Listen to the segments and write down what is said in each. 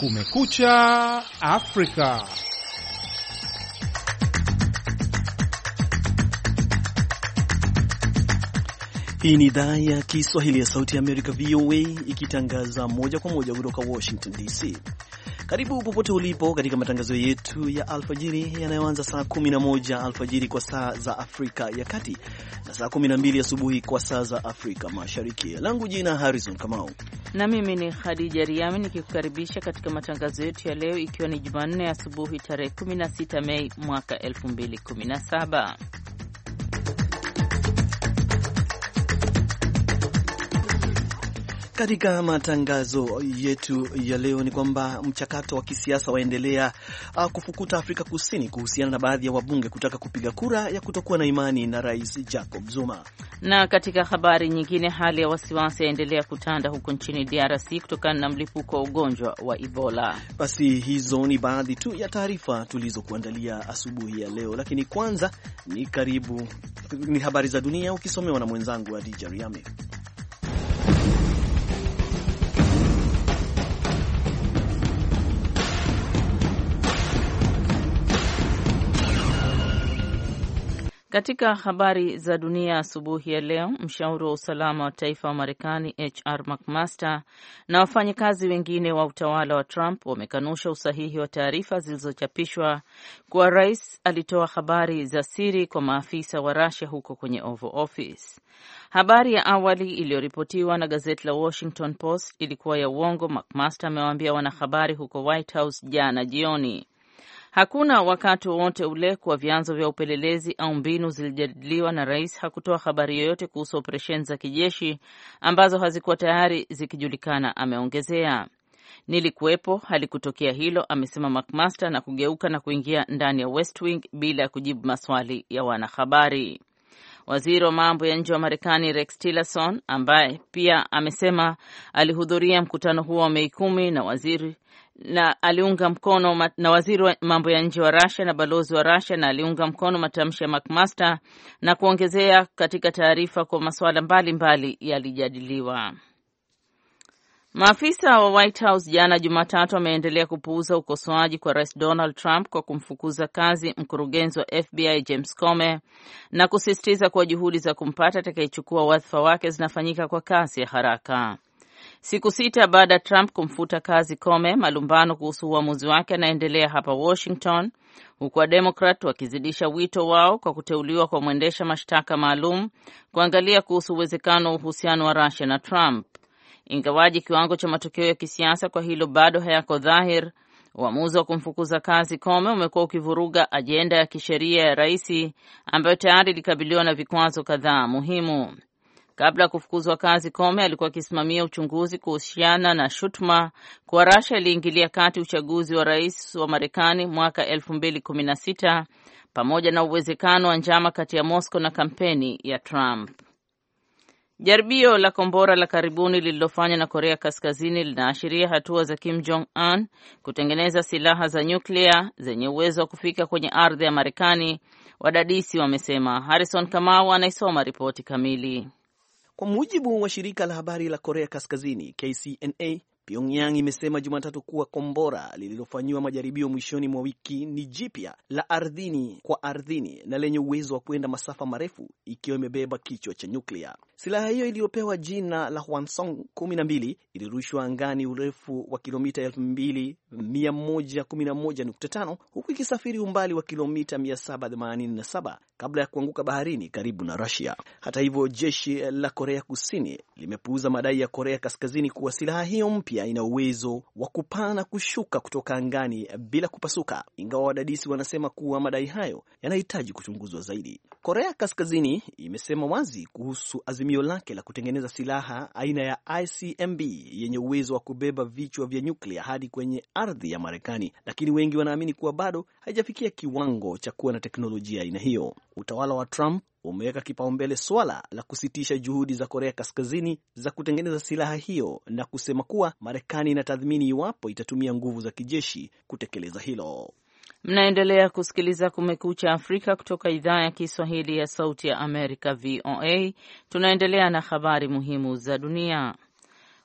Kumekucha Afrika. Hii ni idhaa ya Kiswahili ya Sauti ya Amerika, VOA, ikitangaza moja kwa moja kutoka Washington DC. Karibu popote ulipo katika matangazo yetu ya alfajiri yanayoanza saa 11 alfajiri kwa saa za Afrika ya Kati na saa 12 asubuhi kwa saa za Afrika Mashariki. Langu jina Harrison Kamau. Na mimi ni Khadija Riami nikikukaribisha katika matangazo yetu ya leo, ikiwa ni Jumanne asubuhi tarehe 16 Mei mwaka 2017. Katika matangazo yetu ya leo ni kwamba mchakato wa kisiasa waendelea kufukuta Afrika Kusini kuhusiana na baadhi ya wabunge kutaka kupiga kura ya kutokuwa na imani na Rais Jacob Zuma. Na katika habari nyingine, hali ya wasiwasi yaendelea kutanda huko nchini DRC kutokana na mlipuko wa ugonjwa wa Ebola. Basi hizo ni baadhi tu ya taarifa tulizokuandalia asubuhi ya leo, lakini kwanza ni habari za dunia ukisomewa na mwenzangu Khadija Riami. Katika habari za dunia asubuhi ya leo, mshauri wa usalama wa taifa wa Marekani HR McMaster na wafanyakazi wengine wa utawala wa Trump wamekanusha usahihi wa taarifa zilizochapishwa kuwa rais alitoa habari za siri kwa maafisa wa Russia huko kwenye Oval Office. Habari ya awali iliyoripotiwa na gazeti la Washington Post ilikuwa ya uongo, McMaster amewaambia wanahabari huko White House jana jioni. Hakuna wakati wowote ule kwa vyanzo vya upelelezi au mbinu zilijadiliwa na rais hakutoa habari yoyote kuhusu operesheni za kijeshi ambazo hazikuwa tayari zikijulikana, ameongezea. Nilikuwepo, halikutokea hilo, amesema McMaster na kugeuka na kuingia ndani ya West Wing bila ya kujibu maswali ya wanahabari. Waziri wa mambo ya nje wa Marekani Rex Tillerson, ambaye pia amesema alihudhuria mkutano huo wa Mei 10 na aliunga mkono na waziri wa mambo ya nje wa Russia na balozi wa Russia, na aliunga mkono matamshi ya McMaster na kuongezea katika taarifa kwa masuala mbalimbali yalijadiliwa. Maafisa wa White House jana Jumatatu wameendelea kupuuza ukosoaji kwa Rais Donald Trump kwa kumfukuza kazi mkurugenzi wa FBI James Comey na kusisitiza kuwa juhudi za kumpata atakayechukua wadhifa wake zinafanyika kwa kasi ya haraka. Siku 6 baada ya Trump kumfuta kazi Comey, malumbano kuhusu uamuzi wake yanaendelea hapa Washington, huku Wademokrat wakizidisha wito wao kwa kuteuliwa kwa mwendesha mashtaka maalum kuangalia kuhusu uwezekano wa uhusiano wa Russia na Trump. Ingawaji kiwango cha matokeo ya kisiasa kwa hilo bado hayako dhahir, uamuzi wa kumfukuza kazi Comey umekuwa ukivuruga ajenda ya kisheria ya rais ambayo tayari ilikabiliwa na vikwazo kadhaa muhimu. Kabla ya kufukuzwa kazi Comey alikuwa akisimamia uchunguzi kuhusiana na shutuma kwa Russia iliingilia kati uchaguzi wa rais wa Marekani mwaka 2016 pamoja na uwezekano wa njama kati ya Moscow na kampeni ya Trump. Jaribio la kombora la karibuni lililofanywa na Korea Kaskazini linaashiria hatua za Kim Jong-un kutengeneza silaha za nyuklia zenye uwezo wa kufika kwenye ardhi ya Marekani, wadadisi wamesema. Harrison Kamau anaisoma ripoti kamili. Kwa mujibu wa shirika la habari la Korea Kaskazini KCNA, Pyongyang imesema Jumatatu kuwa kombora lililofanywa majaribio mwishoni mwa wiki ni jipya la ardhini kwa ardhini na lenye uwezo wa kwenda masafa marefu ikiwa imebeba kichwa cha nyuklia. Silaha hiyo iliyopewa jina la Hwasong 12 ilirushwa angani urefu wa kilomita 2111.5 huku ikisafiri umbali wa kilomita 787 kabla ya kuanguka baharini karibu na Russia. Hata hivyo, jeshi la Korea Kusini limepuuza madai ya Korea Kaskazini kuwa silaha hiyo mpya ina uwezo wa kupaa na kushuka kutoka angani bila kupasuka, ingawa wadadisi wanasema kuwa madai hayo yanahitaji kuchunguzwa zaidi. Korea Kaskazini imesema wazi kuhusu azimio lake la kutengeneza silaha aina ya ICBM yenye uwezo wa kubeba vichwa vya nyuklia hadi kwenye ardhi ya Marekani, lakini wengi wanaamini kuwa bado haijafikia kiwango cha kuwa na teknolojia aina hiyo. Utawala wa Trump umeweka kipaumbele swala la kusitisha juhudi za Korea Kaskazini za kutengeneza silaha hiyo na kusema kuwa Marekani inatathmini iwapo itatumia nguvu za kijeshi kutekeleza hilo. Mnaendelea kusikiliza Kumekucha Afrika kutoka idhaa ya Kiswahili ya Sauti ya Amerika, VOA. Tunaendelea na habari muhimu za dunia.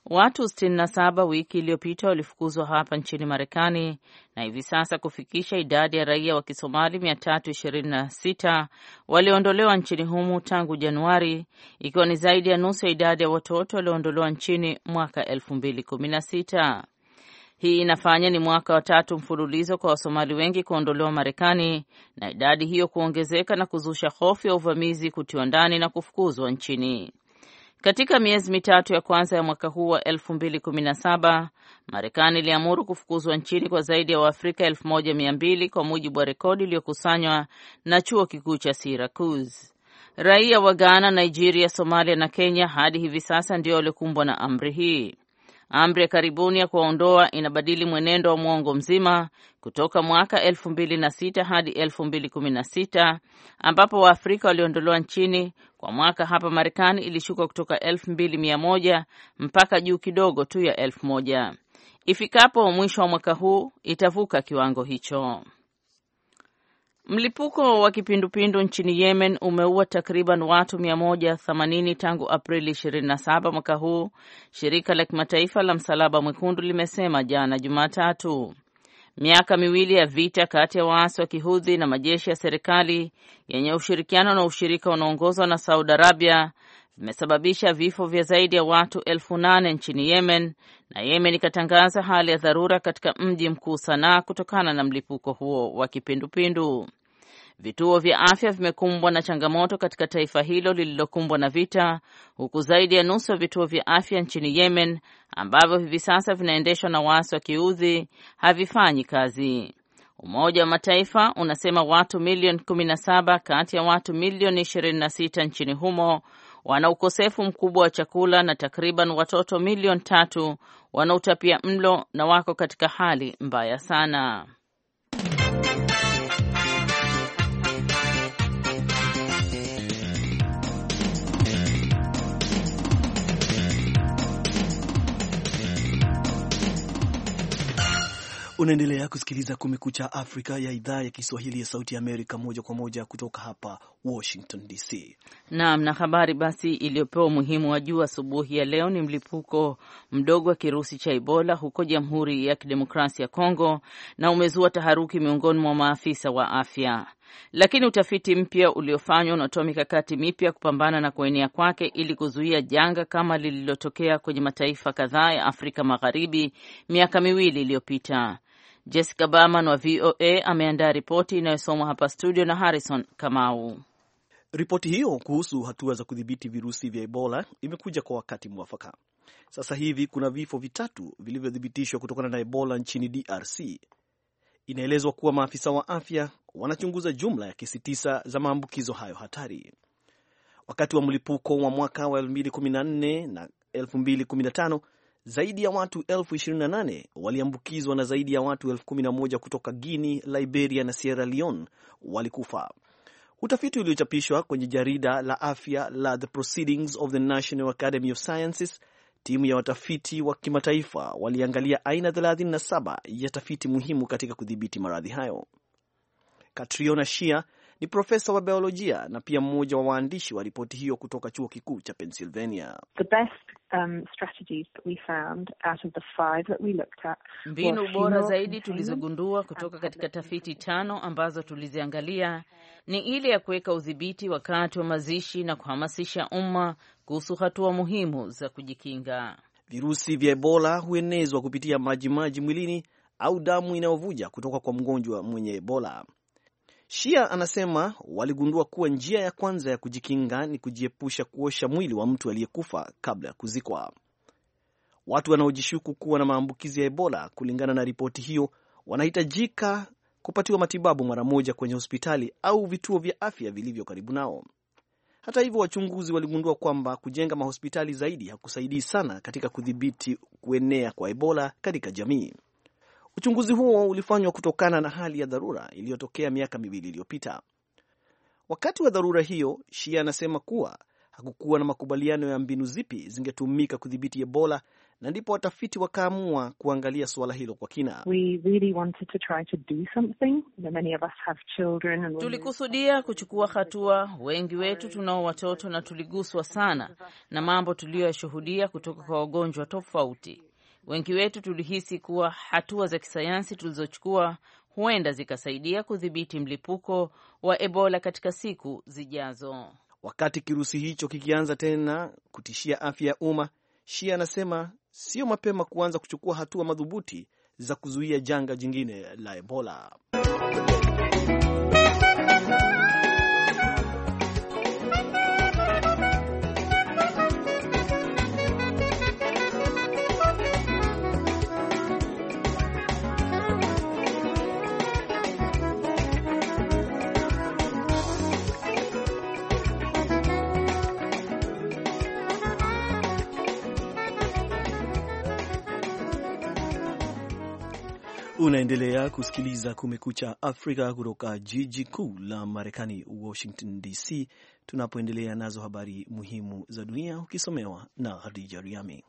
Watu 67 wiki iliyopita walifukuzwa hapa nchini Marekani na hivi sasa kufikisha idadi ya raia wa Kisomali 326 walioondolewa nchini humu tangu Januari, ikiwa ni zaidi ya nusu ya idadi ya watoto walioondolewa nchini mwaka 2016. Hii inafanya ni mwaka wa 3 mfululizo kwa Wasomali wengi kuondolewa Marekani na idadi hiyo kuongezeka na kuzusha hofu ya uvamizi, kutiwa ndani na kufukuzwa nchini. Katika miezi mitatu ya kwanza ya mwaka huu wa 2017, Marekani iliamuru kufukuzwa nchini kwa zaidi ya Waafrika 1200 kwa mujibu wa rekodi iliyokusanywa na chuo kikuu cha Syracuse. Raia wa Ghana, Nigeria, Somalia na Kenya hadi hivi sasa ndio waliokumbwa na amri hii. Amri ya karibuni ya kuwaondoa inabadili mwenendo wa mwongo mzima kutoka mwaka 2006 hadi 2016 ambapo Waafrika waliondolewa nchini kwa mwaka. Hapa Marekani ilishuka kutoka 2100 mpaka juu kidogo tu ya 1000. Ifikapo mwisho wa mwaka huu itavuka kiwango hicho. Mlipuko wa kipindupindu nchini Yemen umeua takriban watu 180 tangu Aprili 27 mwaka huu, shirika la kimataifa la Msalaba Mwekundu limesema jana Jumatatu. Miaka miwili ya vita kati ya waasi wa Kihudhi na majeshi ya serikali yenye ushirikiano na ushirika unaoongozwa na Saudi Arabia vimesababisha vifo vya zaidi ya watu 8,000 nchini Yemen, na Yemen ikatangaza hali ya dharura katika mji mkuu Sanaa kutokana na mlipuko huo wa kipindupindu. Vituo vya afya vimekumbwa na changamoto katika taifa hilo lililokumbwa na vita, huku zaidi ya nusu ya vituo vya afya nchini Yemen ambavyo hivi sasa vinaendeshwa na waasi wa Kiudhi havifanyi kazi. Umoja wa Mataifa unasema watu milioni 17 kati ya watu milioni 26 nchini humo wana ukosefu mkubwa wa chakula na takriban watoto milioni 3 wana utapia mlo na wako katika hali mbaya sana. Unaendelea kusikiliza Kumekucha Afrika ya idhaa ya Kiswahili ya Sauti ya Amerika, moja kwa moja kutoka hapa Washington DC. Naam, na habari basi iliyopewa umuhimu wa juu asubuhi ya leo ni mlipuko mdogo wa kirusi cha Ebola huko Jamhuri ya Kidemokrasia ya Kongo, na umezua taharuki miongoni mwa maafisa wa afya. Lakini utafiti mpya uliofanywa unatoa mikakati mipya kupambana na kuenea kwake ili kuzuia janga kama lililotokea kwenye mataifa kadhaa ya Afrika Magharibi miaka miwili iliyopita. Jessica Berman wa VOA ameandaa ripoti inayosomwa hapa studio na Harrison Kamau. Ripoti hiyo kuhusu hatua za kudhibiti virusi vya Ebola imekuja kwa wakati mwafaka. Sasa hivi kuna vifo vitatu vilivyothibitishwa kutokana na Ebola nchini DRC. Inaelezwa kuwa maafisa wa afya wanachunguza jumla ya kesi 9 za maambukizo hayo hatari. Wakati wa mlipuko wa mwaka wa 2014 na 2015, zaidi ya watu 28,000 waliambukizwa na zaidi ya watu 11,000 kutoka Guinea, Liberia na Sierra Leone walikufa. Utafiti uliochapishwa kwenye jarida la afya la The Proceedings of the National Academy of Sciences, timu ya watafiti wa kimataifa waliangalia aina 37 ya tafiti muhimu katika kudhibiti maradhi hayo. Catriona Shia ni profesa wa biolojia na pia mmoja wa waandishi wa ripoti hiyo kutoka chuo kikuu cha Pennsylvania. The best strategies that we found out of the 5 that we looked at. Mbinu bora zaidi tulizogundua kutoka katika tafiti 5 ambazo tuliziangalia ni ile ya kuweka udhibiti wakati wa mazishi na kuhamasisha umma kuhusu hatua muhimu za kujikinga. Virusi vya Ebola huenezwa kupitia majimaji mwilini au damu inayovuja kutoka kwa mgonjwa mwenye Ebola. Shia anasema waligundua kuwa njia ya kwanza ya kujikinga ni kujiepusha kuosha mwili wa mtu aliyekufa kabla ya kuzikwa. Watu wanaojishuku kuwa na maambukizi ya Ebola, kulingana na ripoti hiyo, wanahitajika kupatiwa matibabu mara moja kwenye hospitali au vituo vya afya vilivyo karibu nao. Hata hivyo, wachunguzi waligundua kwamba kujenga mahospitali zaidi hakusaidii sana katika kudhibiti kuenea kwa Ebola katika jamii. Uchunguzi huo ulifanywa kutokana na hali ya dharura iliyotokea miaka 2 iliyopita. Wakati wa dharura hiyo, Shia anasema kuwa hakukuwa na makubaliano ya mbinu zipi zingetumika kudhibiti Ebola, na ndipo watafiti wakaamua kuangalia suala hilo kwa kina. Tulikusudia kuchukua hatua, wengi wetu tunao watoto, na tuliguswa sana na mambo tuliyoyashuhudia kutoka kwa wagonjwa tofauti. Wengi wetu tulihisi kuwa hatua za kisayansi tulizochukua huenda zikasaidia kudhibiti mlipuko wa Ebola katika siku zijazo. Wakati kirusi hicho kikianza tena kutishia afya ya umma, Shia anasema sio mapema kuanza kuchukua hatua madhubuti za kuzuia janga jingine la Ebola. Unaendelea kusikiliza Kumekucha Afrika kutoka jiji kuu la Marekani, Washington DC, tunapoendelea nazo habari muhimu za dunia ukisomewa na Khadija Riami.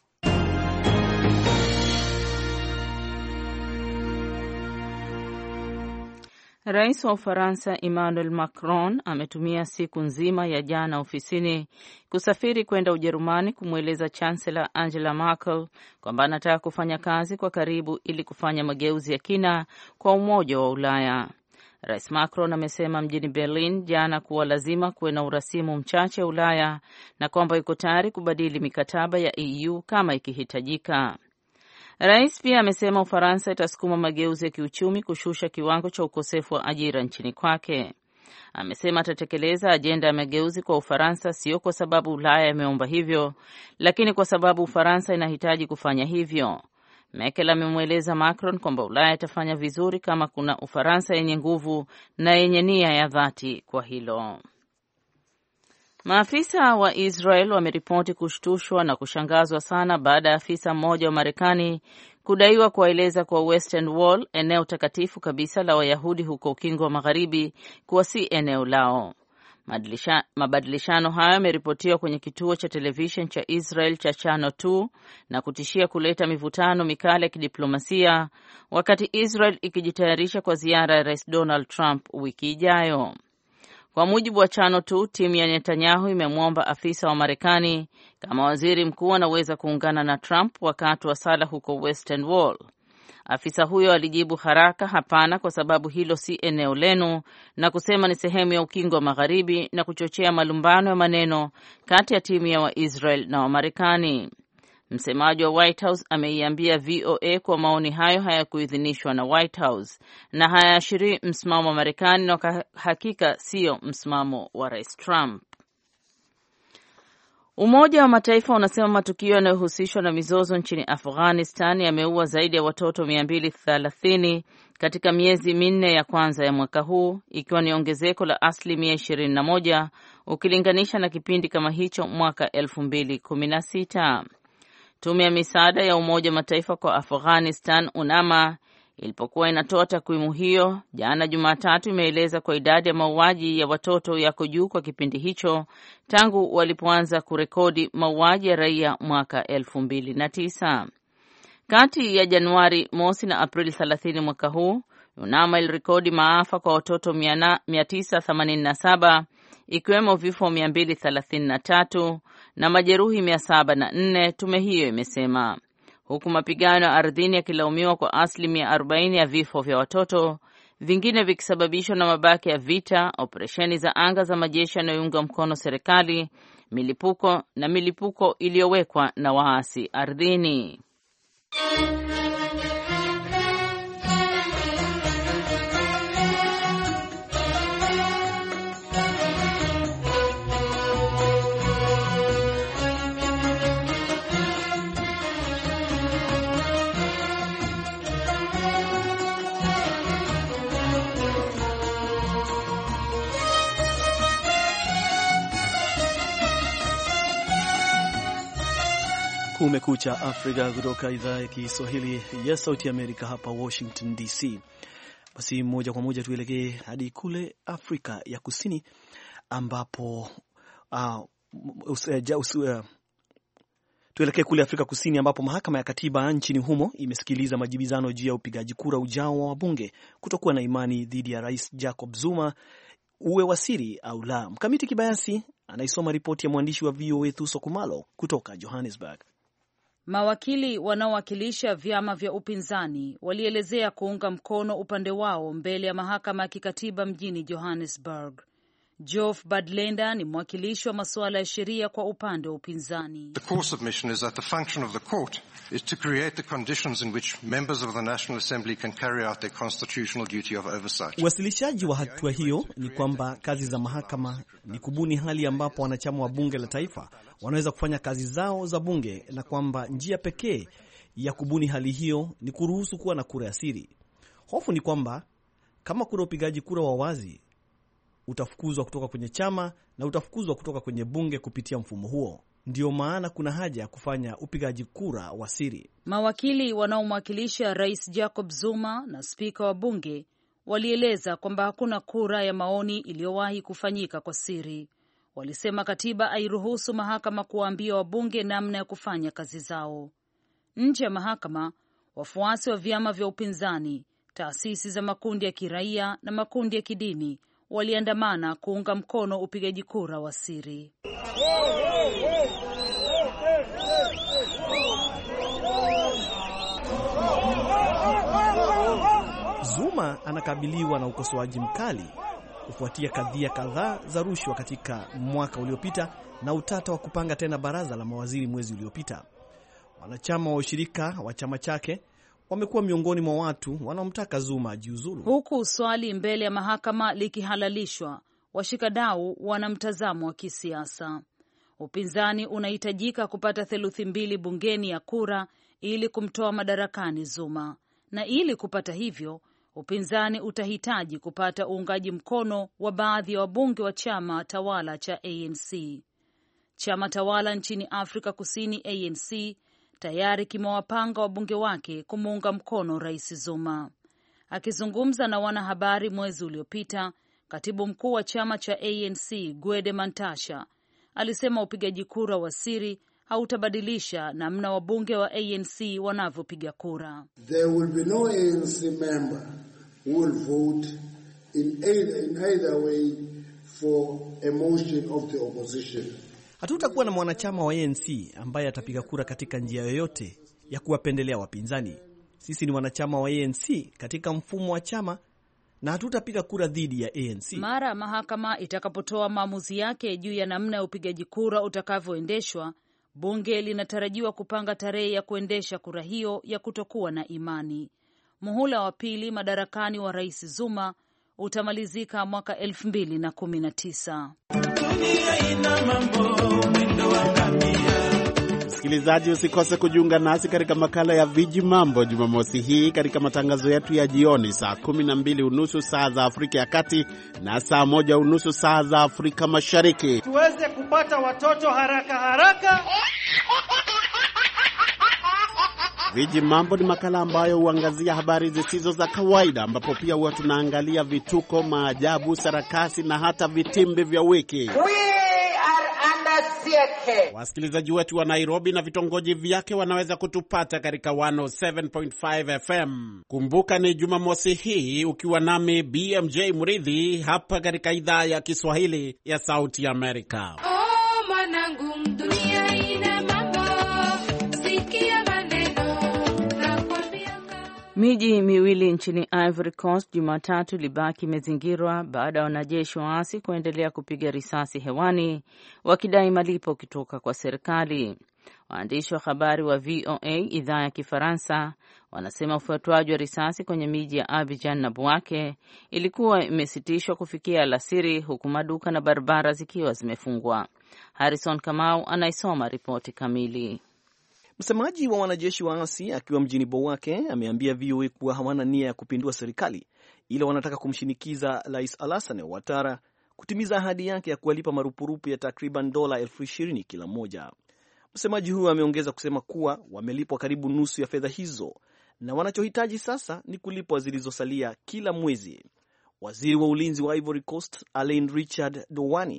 Rais wa Ufaransa Emmanuel Macron ametumia siku nzima ya jana ofisini kusafiri kwenda Ujerumani kumweleza Chancellor Angela Merkel kwamba anataka kufanya kazi kwa karibu ili kufanya mageuzi ya kina kwa Umoja wa Ulaya. Rais Macron amesema mjini Berlin jana kuwa lazima kuwe na urasimu mchache Ulaya na kwamba yuko tayari kubadili mikataba ya EU kama ikihitajika. Rais pia amesema Ufaransa itasukuma mageuzi ya kiuchumi kushusha kiwango cha ukosefu wa ajira nchini kwake. Amesema atatekeleza ajenda ya mageuzi kwa Ufaransa sio kwa sababu Ulaya imeomba hivyo, lakini kwa sababu Ufaransa inahitaji kufanya hivyo. Merkel amemweleza Macron kwamba Ulaya itafanya vizuri kama kuna Ufaransa yenye nguvu na yenye nia ya dhati kwa hilo. Maafisa wa Israel wameripoti kushtushwa na kushangazwa sana baada ya afisa mmoja wa Marekani kudaiwa kuwaeleza kwa Western Wall, eneo takatifu kabisa la Wayahudi huko Ukingo wa Magharibi, kuwa si eneo lao. Mabadilishano hayo yameripotiwa kwenye kituo cha television cha Israel cha Channel 2 na kutishia kuleta mivutano mikali ya kidiplomasia wakati Israel ikijitayarisha kwa ziara ya Rais Donald Trump wiki ijayo. Kwa mujibu wa Channel 2, timu ya Netanyahu imemwomba afisa wa Marekani kama waziri mkuu anaweza kuungana na Trump wakati wa sala huko Western Wall. Afisa huyo alijibu haraka hapana, kwa sababu hilo si eneo lenu, na kusema ni sehemu ya Ukingo wa Magharibi, na kuchochea malumbano ya maneno kati ya timu ya Waisrael na Wamarekani. Msemaji wa White House ameiambia VOA kwa maoni hayo hayakuidhinishwa na White House na hayaashirii msimamo wa Marekani, na hakika sio msimamo wa Rais Trump. Umoja wa Mataifa unasema matukio yanayohusishwa na mizozo nchini Afghanistan yameua zaidi ya watoto 230 katika miezi minne ya kwanza ya mwaka huu, ikiwa ni ongezeko la 21% ukilinganisha na kipindi kama hicho mwaka 2016. Tume ya misaada ya Umoja wa Mataifa kwa Afghanistan, UNAMA, ilipokuwa inatoa takwimu hiyo jana Jumatatu, imeeleza kwa idadi ya mauaji ya watoto yako juu kwa kipindi hicho tangu walipoanza kurekodi mauaji ya raia mwaka 2009. Kati ya Januari mosi na Aprili 30 mwaka huu, UNAMA ilirekodi maafa kwa watoto 987, ikiwemo vifo 233 na majeruhi 704, tume hiyo imesema. Huku mapigano ya ardhini yakilaumiwa kwa 40% ya vifo vya watoto, vingine vikisababishwa na mabaki ya vita, operesheni za anga za majeshi yanayounga mkono serikali, milipuko iliyowekwa na waasi ardhini. Kumekucha Afrika kutoka idhaa ya Kiswahili ya Sauti Amerika hapa Washington DC. Basi moja kwa moja tuelekee hadi kule Afrika ya Kusini ambapo Tuelekee kule Afrika Kusini ambapo mahakama ya katiba nchini humo imesikiliza majibizano juu ya upigaji kura ujao wa wabunge kutokuwa na imani dhidi ya Rais Jacob Zuma uwe wa siri au la. Mkamiti Kibayasi anaisoma ripoti ya mwandishi wa VOA Thuso Kumalo kutoka Johannesburg. Mawakili wanaowakilisha vyama vya upinzani walielezea kuunga mkono upande wao mbele ya mahakama ya kikatiba mjini Johannesburg. Geoff Badlenda ni mwakilishi wa masuala ya sheria kwa upande wa upinzani. The core submission is that the function of the court is to create the conditions in which members of the National Assembly can carry out their constitutional duty of oversight. Uwasilishaji wa hatua hiyo ni kwamba kazi za mahakama ni kubuni hali ambapo wanachama wa bunge la taifa wanaweza kufanya kazi zao za bunge, na kwamba njia pekee ya kubuni hali hiyo ni kuruhusu kuwa na kura ya siri. Hofu ni kwamba kama kuna upigaji kura wa wazi, utafukuzwa kutoka kwenye chama na utafukuzwa kutoka kwenye bunge kupitia mfumo huo. Ndiyo maana kuna haja ya kufanya upigaji kura wa siri. Mawakili wanaomwakilisha Rais Jacob Zuma na spika wa bunge walieleza kwamba hakuna kura ya maoni iliyowahi kufanyika kwa siri. Walisema katiba hairuhusu mahakama kuwaambia wabunge namna ya kufanya kazi zao. Nje ya mahakama, wafuasi wa vyama vya upinzani, taasisi za makundi ya kiraia na makundi ya kidini waliandamana kuunga mkono upigaji kura wa siri. Zuma anakabiliwa na ukosoaji mkali kufuatia kadhia kadhaa za rushwa katika mwaka uliopita na utata wa kupanga tena baraza la mawaziri mwezi uliopita. Wanachama wa ushirika wa chama chake wamekuwa miongoni mwa watu wanaomtaka Zuma ajiuzulu. Huku swali mbele ya mahakama likihalalishwa, washikadau wana mtazamo wa kisiasa. Upinzani unahitajika kupata 2/3 bungeni ya kura ili kumtoa madarakani Zuma, na ili kupata hivyo, upinzani utahitaji kupata uungaji mkono wa baadhi ya wabunge wa chama tawala cha ANC. Chama tawala nchini Afrika Kusini, ANC, tayari kimewapanga wabunge wake kumuunga mkono Rais Zuma. Akizungumza na wanahabari mwezi uliopita, katibu mkuu wa chama cha ANC Gwede Mantashe alisema upigaji kura wa siri hautabadilisha namna wabunge wa ANC wanavyopiga kura. There will be no ANC member who will vote in either way for a motion of the opposition. Hatutakuwa na mwanachama wa ANC ambaye atapiga kura katika njia yoyote ya kuwapendelea wapinzani. Sisi ni wanachama wa ANC katika mfumo wa chama na hatutapiga kura dhidi ya ANC. Mara mahakama itakapotoa maamuzi yake juu ya namna ya upigaji kura utakavyoendeshwa, bunge linatarajiwa kupanga tarehe ya kuendesha kura hiyo ya kutokuwa na imani. Muhula wa pili madarakani wa Rais Zuma utamalizika mwaka 2019. Msikilizaji, usikose kujiunga nasi katika makala ya Viji Mambo Jumamosi hii katika matangazo yetu ya jioni saa 12:30 saa za Afrika ya Kati na saa 1:30 saa za Afrika Mashariki. Tuweze kupata watoto haraka haraka. Viji Mambo ni makala ambayo huangazia habari zisizo za kawaida, ambapo pia huwa tunaangalia vituko, maajabu, sarakasi na hata vitimbi vya wiki. Wasikilizaji wetu wa Nairobi na vitongoji vyake wanaweza kutupata katika 107.5 FM. Kumbuka ni Jumamosi hii ukiwa nami BMJ Muridhi hapa katika idhaa ya Kiswahili ya Sauti ya Amerika. Oh, manangu, dunia ina mambo, sikia maneno na kwambianga. Miji miwili nchini Ivory Coast Jumatatu libaki imezingirwa baada ya wanajeshi waasi kuendelea kupiga risasi hewani wakidai malipo kutoka kwa serikali. Waandishi wa habari wa VOA idhaa ya Kifaransa wanasema ufuatwaji wa risasi kwenye miji ya Abidjan na Bouake ilikuwa imesitishwa kufikia alasiri, huku maduka na barabara zikiwa zimefungwa. Harrison Kamau anaisoma ripoti kamili. Msemaji wa wanajeshi waasi akiwa mjini Bouake ameambia VOA kuwa hawana nia ya kupindua serikali, ila wanataka kumshinikiza Rais Alassane Ouattara kutimiza ahadi yake ya kuwalipa marupurupu ya takriban $20,000 kila moja. Msemaji huyo ameongeza kusema kuwa wamelipwa karibu nusu ya fedha hizo na wanachohitaji sasa ni kulipwa zilizosalia kila mwezi. Waziri wa ulinzi wa Ivory Coast Alain Richard Douani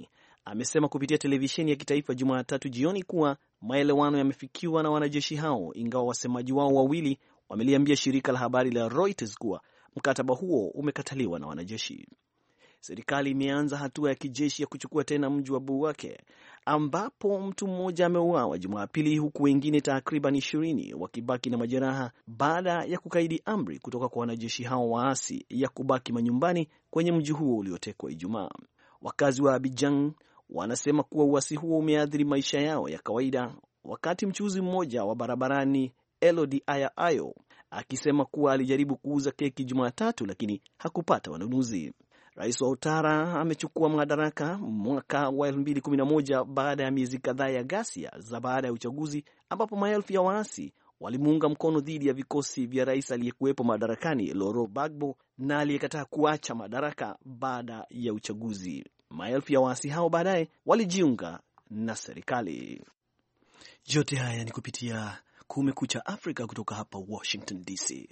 amesema kupitia televisheni ya kitaifa Jumatatu jioni kuwa maelewano yamefikiwa na wanajeshi hao, ingawa wasemaji wao wawili wameliambia shirika la habari la Reuters kuwa mkataba huo umekataliwa na wanajeshi. Serikali imeanza hatua ya kijeshi ya kuchukua tena mji wa Bouake ambapo mtu mmoja ameuawa Jumapili, huku wengine takriban 20 wakibaki na majeraha baada ya kukaidi amri kutoka kwa wanajeshi hao waasi ya kubaki manyumbani kwenye mji huo uliotekwa Ijumaa. Wakazi wa Abidjan wanasema kuwa uasi huo umeathiri maisha yao ya kawaida, wakati mchuuzi mmoja wa barabarani Elodi Ayo akisema kuwa alijaribu kuuza keki Jumatatu lakini hakupata wanunuzi. Rais wa Ouattara amechukua madaraka mwaka wa 2011 baada ya miezi kadhaa ya ghasia za baada ya uchaguzi, ambapo maelfu ya waasi walimuunga mkono dhidi ya vikosi vya rais aliyekuwepo madarakani Laurent Gbagbo na aliyekataa kuacha madaraka baada ya uchaguzi. Maelfu ya waasi hao baadaye walijiunga na serikali. Yote haya ni kupitia Kumekucha Afrika kutoka hapa Washington DC.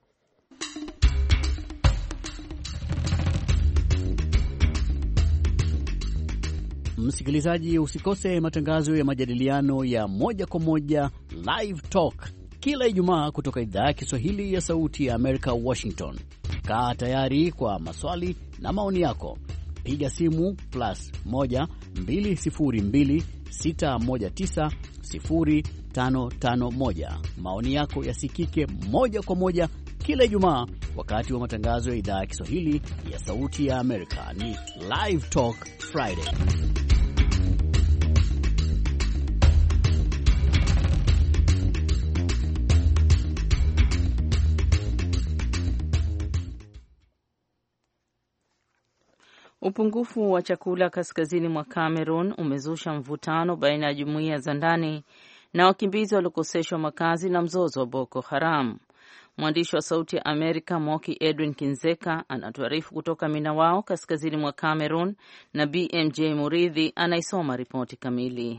Msikilizaji, usikose matangazo ya majadiliano ya moja kwa moja Live Talk kila Ijumaa kutoka idhaa ya Kiswahili ya Sauti ya Amerika, Washington. Kaa tayari kwa maswali na maoni yako. Piga simu +1 202 619 0551. Maoni yako yasikike moja kwa moja kila Ijumaa wakati wa matangazo ya idhaa ya Kiswahili ya Sauti ya Amerika. Ni Live Talk Friday. Upungufu wa chakula kaskazini mwa Cameroon umezusha mvutano baina ya jumuiya za ndani na wakimbizi waliokoseshwa makazi na mzozo wa Boko Haram. Mwandishi wa Sauti ya Amerika Moki Edwin Kinzeka anatuarifu kutoka Minawao, kaskazini mwa Cameroon, na BMJ Muridhi anaisoma ripoti kamili.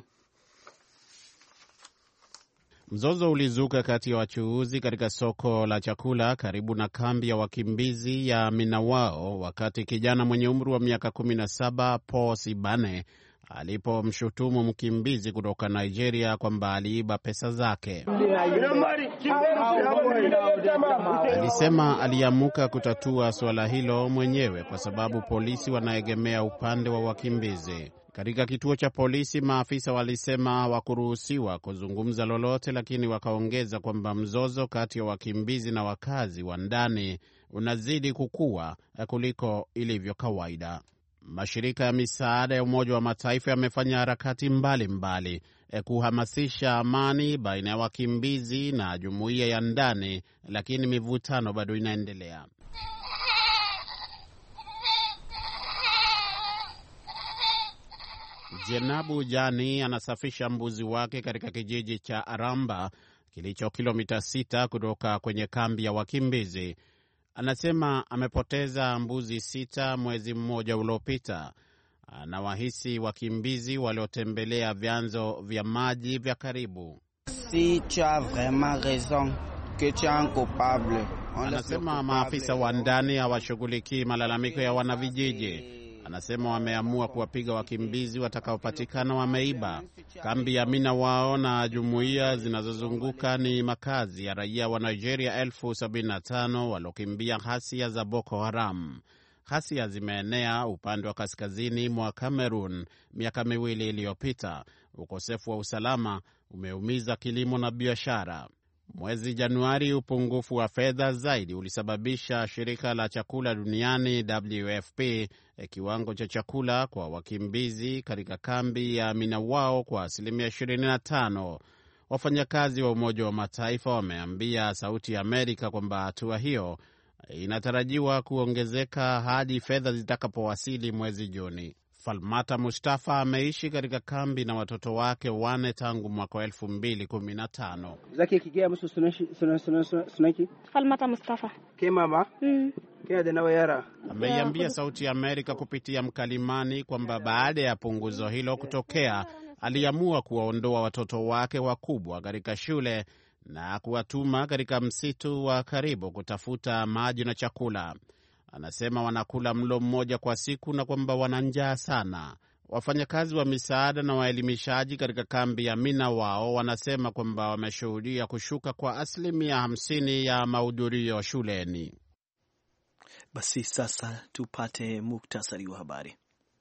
Mzozo ulizuka kati ya wachuuzi katika soko la chakula karibu na kambi ya wakimbizi ya Minawao wakati kijana mwenye umri wa miaka 17 Paul Sibane alipomshutumu mkimbizi kutoka Nigeria kwamba aliiba pesa zake. Alisema aliamuka kutatua suala hilo mwenyewe kwa sababu polisi wanaegemea upande wa wakimbizi. Katika kituo cha polisi, maafisa walisema hawakuruhusiwa kuzungumza lolote, lakini wakaongeza kwamba mzozo kati ya wakimbizi na wakazi wa ndani unazidi kukua kuliko ilivyo kawaida. Mashirika ya misaada ya Umoja wa Mataifa yamefanya harakati mbalimbali kuhamasisha amani baina ya wakimbizi na jumuiya ya ndani, lakini mivutano bado inaendelea. Jenabu Jani anasafisha mbuzi wake katika kijiji cha Aramba kilicho kilomita 6 kutoka kwenye kambi ya wakimbizi. Anasema amepoteza mbuzi 6 mwezi mmoja uliopita. Anawahisi wakimbizi waliotembelea vyanzo vya maji vya karibu. Si tu as vraiment raison que tu es un coupable. Anasema maafisa wa ndani hawashughulikii malalamiko ya wanavijiji. Anasema wameamua kuwapiga wakimbizi watakaopatikana wameiba. Kambi ya Minawao na jumuiya zinazozunguka ni makazi ya raia wa Nigeria 75,000 waliokimbia ghasia za Boko Haram. Ghasia zimeenea upande wa kaskazini mwa Cameroon miaka 2 iliyopita. Ukosefu wa usalama umeumiza kilimo na biashara. Mwezi Januari, upungufu wa fedha zaidi ulisababisha shirika la chakula duniani WFP kiwango cha chakula kwa wakimbizi katika kambi ya Minawao kwa 25%. Wafanyakazi wa Umoja wa Mataifa wameambia Sauti ya Amerika kwamba hatua hiyo inatarajiwa kuongezeka hadi fedha zitakapowasili mwezi Juni. Falmata Mustafa ameishi katika kambi na watoto wake 4 tangu mwaka 2015. Zaki kigia musu sunaki? Falmata Mustafa. Mama? Kia denawa yara. Ameiambia Sauti ya Amerika kupitia mkalimani kwamba baada ya punguzo hilo kutokea, aliamua kuwaondoa watoto wake wakubwa katika shule na kuwatuma katika msitu wa karibu kutafuta maji na chakula. Anasema wanakula mlo mmoja kwa siku na kwamba wana njaa sana. Wafanyakazi wa misaada na waelimishaji katika kambi ya Mina wao wanasema kwamba wameshuhudia kushuka kwa 50% ya mahudhurio shuleni. Basi sasa tupate muktasari wa habari.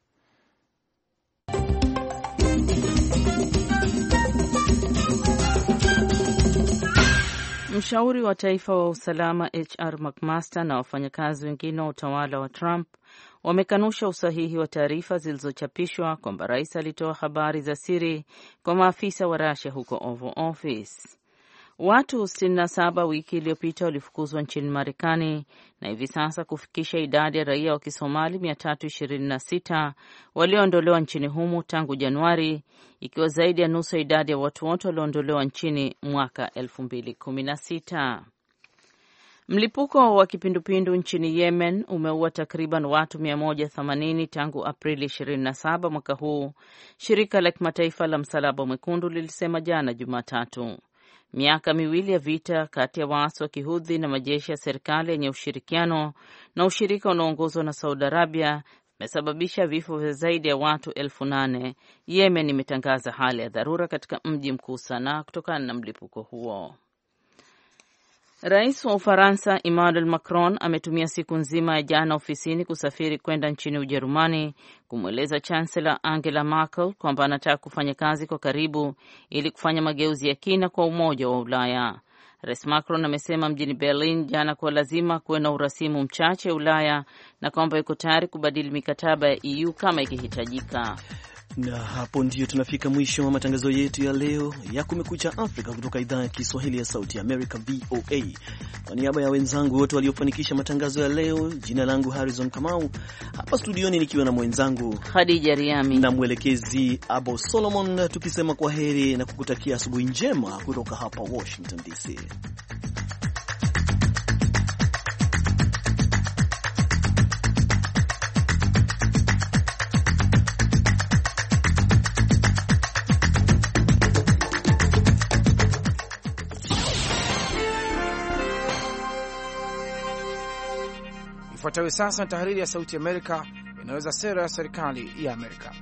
Mshauri wa taifa wa usalama HR McMaster na wafanyakazi wengine wa utawala wa Trump wamekanusha usahihi wa taarifa zilizochapishwa kwamba rais alitoa habari za siri kwa maafisa wa Russia huko Oval Office. Watu 67 wiki iliyopita walifukuzwa nchini Marekani na hivi sasa kufikisha idadi ya raia wa Kisomali 326 walioondolewa nchini humo tangu Januari, ikiwa zaidi ya nusu ya idadi ya watu wote walioondolewa nchini mwaka 2016. Mlipuko wa kipindupindu nchini Yemen umeua takriban watu 180 tangu Aprili 27 mwaka huu, shirika la kimataifa la Msalaba Mwekundu lilisema jana Jumatatu. Miaka miwili ya vita kati ya waasi wa Kihudhi na majeshi ya serikali yenye ushirikiano na ushirika unaoongozwa na Saudi Arabia imesababisha vifo vya zaidi ya watu 8,000. Yemen imetangaza hali ya dharura katika mji mkuu Sanaa kutokana na mlipuko huo. Rais wa Ufaransa Emmanuel Macron ametumia siku nzima ya jana ofisini kusafiri kwenda nchini Ujerumani kumweleza Chancellor Angela Merkel kwamba anataka kufanya kazi kwa karibu ili kufanya mageuzi ya kina kwa Umoja wa Ulaya. Rais Macron amesema mjini Berlin jana kuwa lazima kuwe na urasimu mchache Ulaya na kwamba yuko tayari kubadili mikataba ya EU kama ikihitajika. Na hapo ndio tunafika mwisho wa matangazo yetu ya leo ya Kumekucha Afrika kutoka idhaa ya Kiswahili ya Sauti ya America VOA. Kwa niaba ya wenzangu wote waliofanikisha matangazo ya leo, jina langu Harrison Kamau, hapa studioni nikiwa na mwenzangu Khadija Riami na mwelekezi Abo Solomon, tukisema kwa heri na kukutakia asubuhi njema kutoka hapa Washington DC. Ifuatayo sasa tahariri ya Sauti Amerika inaweza sera ya serikali ya Amerika.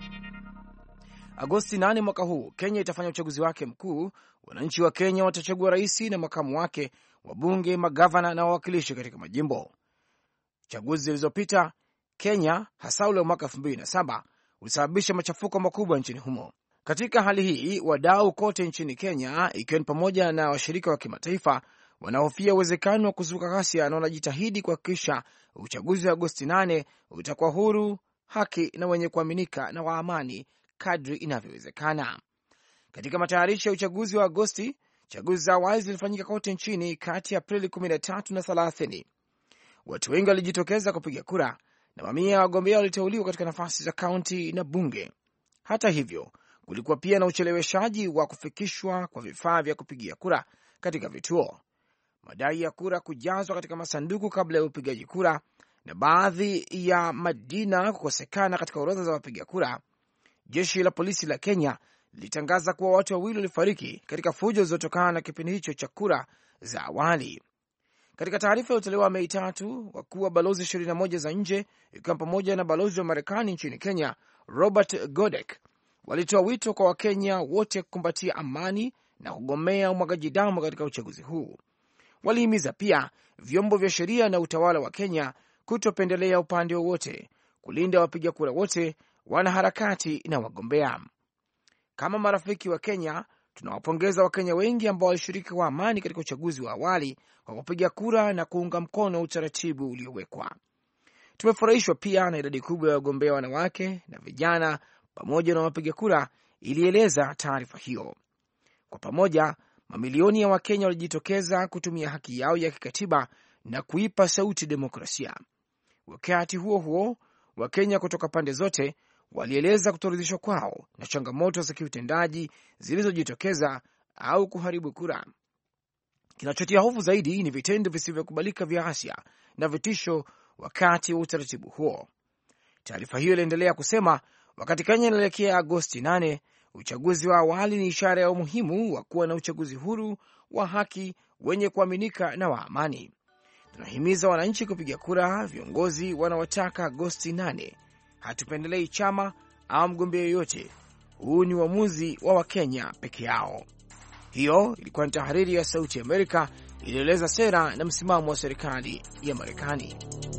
Agosti 8 mwaka huu, Kenya itafanya uchaguzi wake mkuu. Wananchi wa Kenya watachagua rais na makamu wake, wabunge, magavana na wawakilishi katika majimbo. Chaguzi zilizopita Kenya, hasa ule wa mwaka 2007, ulisababisha machafuko makubwa nchini humo. Katika hali hii, wadau kote nchini Kenya, ikiwa ni pamoja na washirika wa kimataifa, wanahofia uwezekano wa kuzuka ghasia na wanajitahidi kuhakikisha uchaguzi wa Agosti 8 utakuwa huru, haki na wenye kuaminika na wa amani kadri inavyowezekana. Katika matayarisho ya uchaguzi wa Agosti, chaguzi za awali zilifanyika kote nchini kati ya Aprili 13 na 30. Watu wengi walijitokeza kupiga kura na mamia ya wagombea waliteuliwa katika nafasi za kaunti na bunge. Hata hivyo, kulikuwa pia na ucheleweshaji wa kufikishwa kwa vifaa vya kupigia kura katika vituo, madai ya kura kujazwa katika masanduku kabla ya upigaji kura, na baadhi ya majina kukosekana katika orodha za wapiga kura. Jeshi la polisi la Kenya lilitangaza kuwa watu wawili walifariki katika fujo zilizotokana na kipindi hicho cha kura za awali. Katika taarifa iliyotolewa Mei 3, wakuu wa balozi 21 za nje, ikiwa pamoja na balozi wa Marekani nchini Kenya Robert Godek, walitoa wito kwa Wakenya wote kukumbatia amani na kugomea umwagaji damu katika uchaguzi huu. Walihimiza pia vyombo vya sheria na utawala wa Kenya kutopendelea upande wowote, kulinda wapiga kura wote, wanaharakati na wagombea. Kama marafiki wa Kenya, tunawapongeza Wakenya wengi ambao walishiriki kwa amani katika uchaguzi wa awali kwa kupiga kura na kuunga mkono utaratibu uliowekwa. Tumefurahishwa pia na idadi kubwa ya wagombea wanawake na vijana pamoja na wapiga kura, ilieleza taarifa hiyo. Kwa pamoja, mamilioni ya Wakenya walijitokeza kutumia haki yao ya kikatiba na kuipa sauti demokrasia. Wakati huo huo, Wakenya kutoka pande zote walieleza kutoridhishwa kwao na changamoto za kiutendaji zilizojitokeza au kuharibu kura. Kinachotia hofu zaidi ni vitendo visivyokubalika vya ghasia na vitisho wakati wa utaratibu huo. Taarifa hiyo iliendelea kusema, wakati Kenya inaelekea Agosti 8, uchaguzi wa awali ni ishara ya umuhimu wa kuwa na uchaguzi huru, wa haki, wenye kuaminika na wa amani. Tunahimiza wananchi kupiga kura viongozi wanaotaka Agosti 8. Hatupendelei chama au mgombea yoyote. Huu ni uamuzi wa Wakenya peke yao. Hiyo ilikuwa ni tahariri ya Sauti ya Amerika ilieleza sera na msimamo wa serikali ya Marekani.